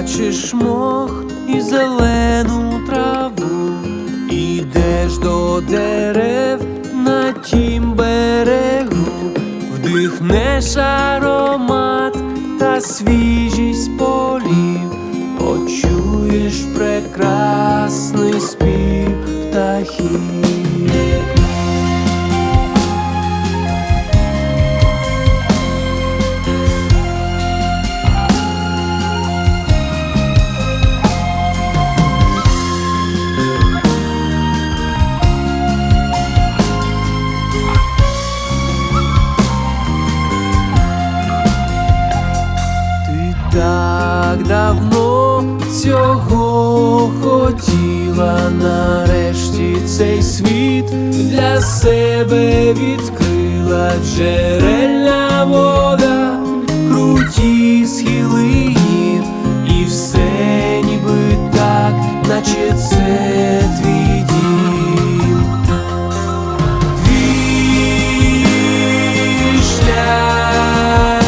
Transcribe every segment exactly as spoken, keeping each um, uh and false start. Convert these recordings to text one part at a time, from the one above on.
бачиш мох і зелену траву, ідеш до дерев на тім берегу, вдихнеш аромат та свіжість полів, почуєш прекрасний спів птахів. Так давно цього хотіла, нарешті цей світ для себе відкрила. Джерельна вода, круті схили гір, і все ніби так, наче це твій дім. Твій шлях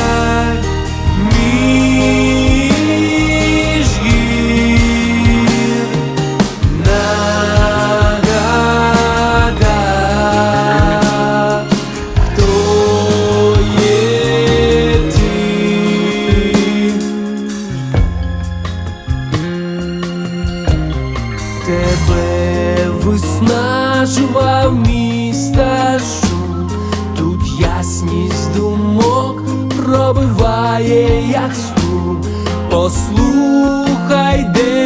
тебе виснажував міста шум, тут ясність думок пробиває, як струм. Послухай, де